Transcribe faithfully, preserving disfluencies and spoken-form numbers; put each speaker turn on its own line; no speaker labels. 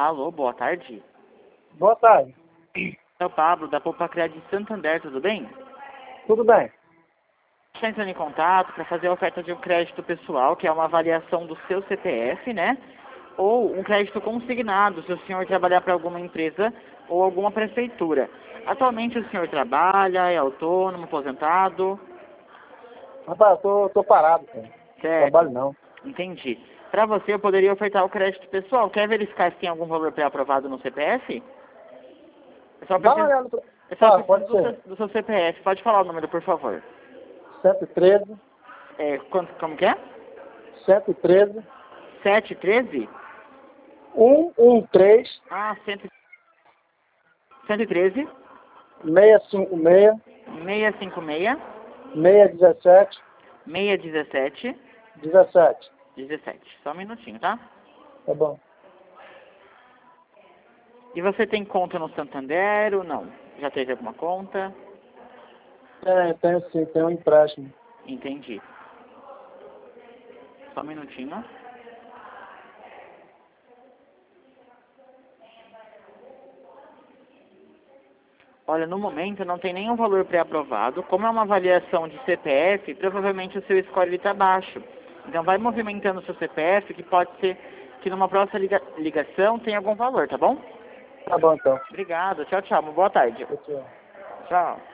Alô, boa tarde.
Boa tarde.
É o Pablo, da Poupa Crédito de Santander, tudo bem?
Tudo bem?
Está entrando em contato para fazer a oferta de um crédito pessoal, que é uma avaliação do seu C P F, né? Ou um crédito consignado, se o senhor trabalhar para alguma empresa ou alguma prefeitura. Atualmente o senhor trabalha, é autônomo, aposentado?
Rapaz, eu tô, tô parado, cara.
Certo,
Trabalho não.
entendi. Para você eu poderia ofertar o crédito pessoal. Quer verificar se tem algum valor pré-aprovado no C P F? Eu só
Dá uma
preciso,
olhada. Pra...
eu só
Ah,
preciso
pode
do, seu,
ser.
do seu C P F. Pode falar o número, por favor.
cento e treze,
É, quanto, como que é?
cento e treze,
sete treze?
cento e treze,
Ah, cento e treze,
seiscentos e cinquenta e seis,
seiscentos e cinquenta e seis,
seiscentos e dezessete,
seiscentos e dezessete,
dezessete.
dezessete. Só um minutinho, tá?
Tá bom.
E você tem conta no Santander ou não? Já teve alguma conta?
Tem, tenho sim, tem um empréstimo.
Entendi. Só um minutinho. Olha, no momento não tem nenhum valor pré-aprovado. Como é uma avaliação de C P F, provavelmente o seu score está baixo. Então vai movimentando o seu C P F, que pode ser que numa próxima liga ligação tenha algum valor, tá bom?
Tá bom, então.
Obrigado. Tchau, tchau. Uma boa tarde.
Tchau.
Tchau.